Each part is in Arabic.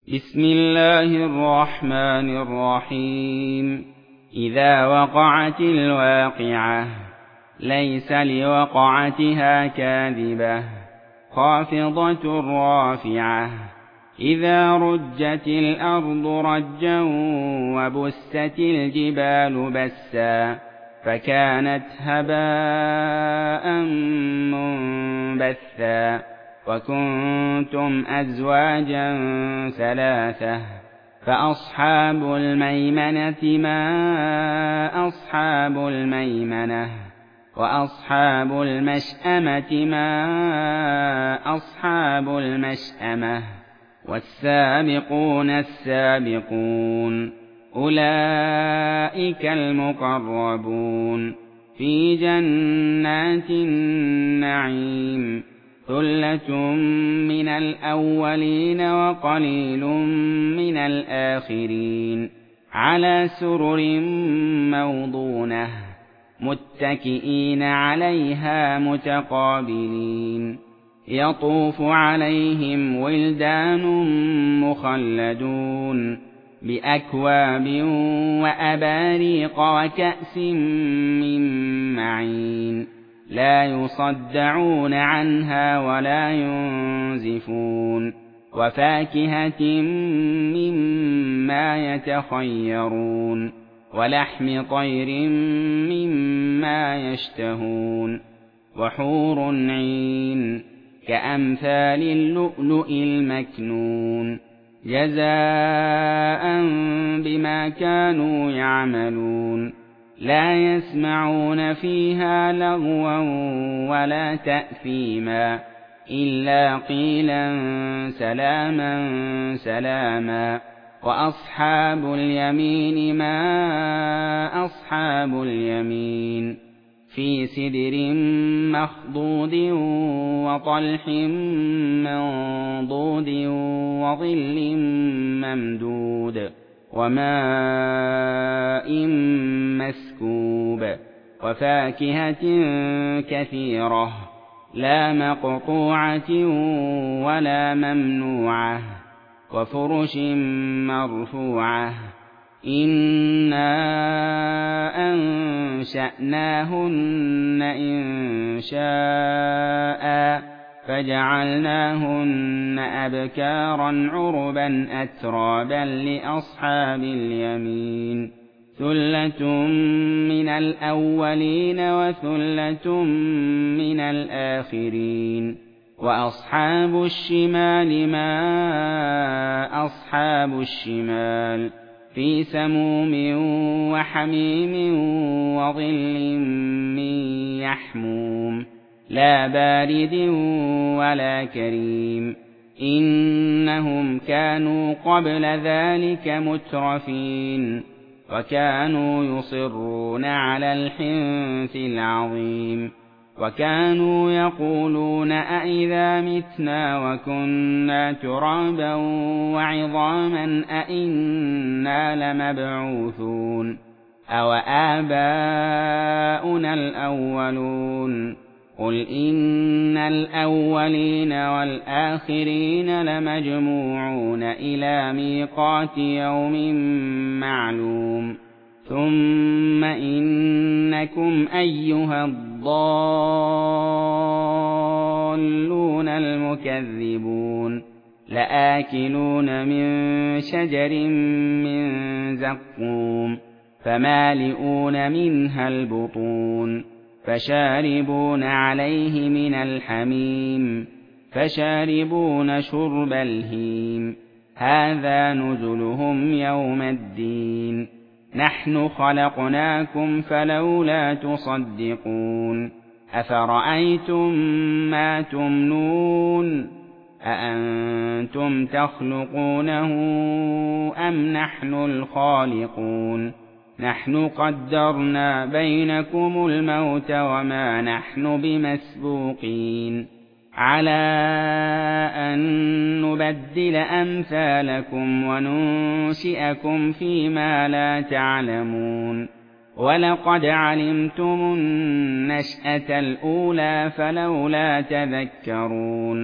بسم الله الرحمن الرحيم. إذا وقعت الواقعة ليس لوقعتها كاذبة خافضة رافعة. إذا رجت الأرض رجا وبست الجبال بسا فكانت هباء منبثا وكنتم أزواجا ثلاثة فأصحاب الميمنة ما أصحاب الميمنة وأصحاب المشأمة ما أصحاب المشأمة والسابقون السابقون أولئك المقربون في جنات النعيم ثلة من الأولين وقليل من الآخرين على سرر موضونة متكئين عليها متقابلين يطوف عليهم ولدان مخلدون بأكواب وأباريق وكأس من معين لا يصدعون عنها ولا ينزفون وفاكهة مما يتخيرون ولحم طير مما يشتهون وحور عين كأمثال اللؤلؤ المكنون جزاء بما كانوا يعملون لا يسمعون فيها لغوا ولا تأثيما إلا قيلا سلاما سلاما. وأصحاب اليمين ما أصحاب اليمين في سدر مخضود وطلح منضود وظل ممدود وماء مسكوب وفاكهة كثيرة لا مقطوعة ولا ممنوعة وفرش مرفوعة إنا أنشأناهن إنشاء فجعلناهن أبكارا عربا أترابا لأصحاب اليمين ثلة من الأولين وثلة من الآخرين. وأصحاب الشمال ما أصحاب الشمال في سموم وحميم وظل من يحموم لا بارد ولا كريم إنهم كانوا قبل ذلك مترفين وكانوا يصرون على الحنث العظيم وكانوا يقولون أئذا متنا وكنا ترابا وعظاما أئنا لمبعوثون أو آباؤنا الأولون قل إن الأولين والآخرين لمجموعون إلى ميقات يوم معلوم ثم إنكم أيها الضالون المكذبون لآكلون من شجر من زقوم فمالئون منها البطون فشاربون عليه من الحميم فشاربون شرب الهيم هذا نزلهم يوم الدين نحن خلقناكم فلولا تصدقون أفرأيتم ما تمنون أأنتم تخلقونه أم نحن الخالقون نحن قدرنا بينكم الموت وما نحن بمسبوقين على أن نبدل أمثالكم وننشئكم فيما لا تعلمون ولقد علمتم النشأة الأولى فلولا تذكرون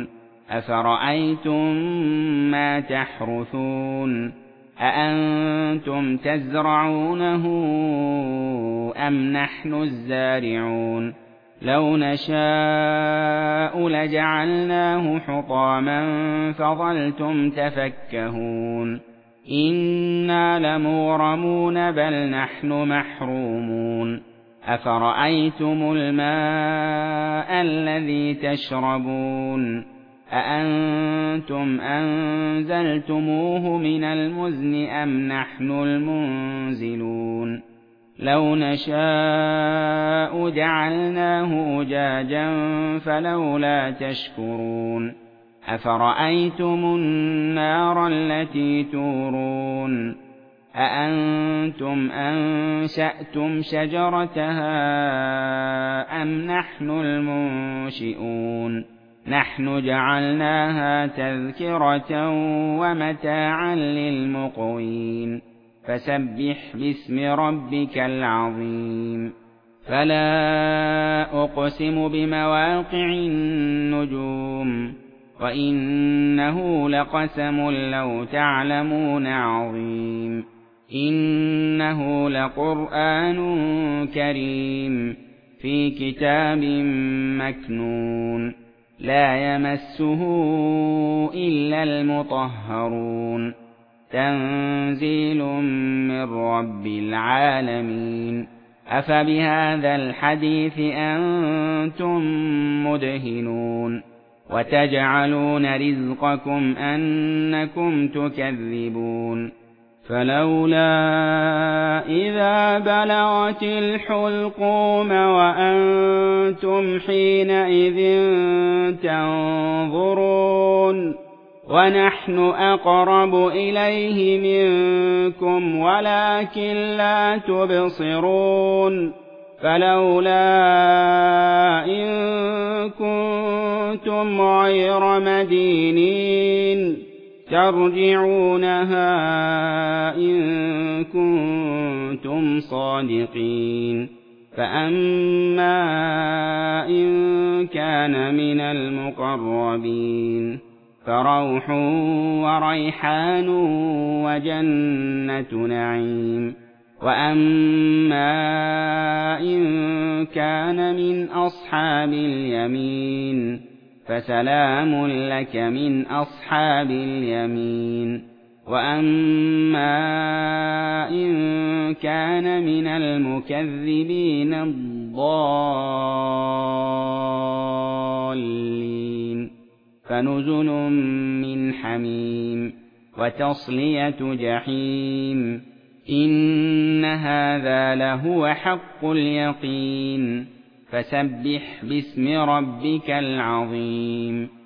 أفرأيتم ما تحرثون أأنتم تزرعونه أم نحن الزارعون لو نشاء لجعلناه حطاما فظلتم تفكهون إنا لمغرمون بل نحن محرومون أفرأيتم الماء الذي تشربون أأنتم أنزلتموه من المزن أم نحن المنزلون لو نشاء جعلناه أجاجا فلولا تشكرون أفرأيتم النار التي تورون أأنتم أنشأتم شجرتها أم نحن المنشئون نحن جعلناها تذكرة ومتاعا للمقوين فسبح باسم ربك العظيم فلا أقسم بمواقع النجوم وإنه لقسم لو تعلمون عظيم إنه لقرآن كريم في كتاب مكنون لا يمسه إلا المطهرون تنزيل من رب العالمين أفبهذا الحديث أنتم مدهنون وتجعلون رزقكم أنكم تكذبون فلولا إذا بلغت الحلقوم وأنتم حينئذ تنظرون ونحن أقرب إليه منكم ولكن لا تبصرون فلولا إن كنتم غير مدينين ترجعونها إن كنتم صادقين فأما إن كان من المقربين فروح وريحان وجنة نعيم وأما إن كان من أصحاب اليمين فسلام لك من أصحاب اليمين وأما إن كان من المكذبين الضالين فنزل من حميم وتصلية جحيم إن هذا لهو حق اليقين فسبح باسم ربك العظيم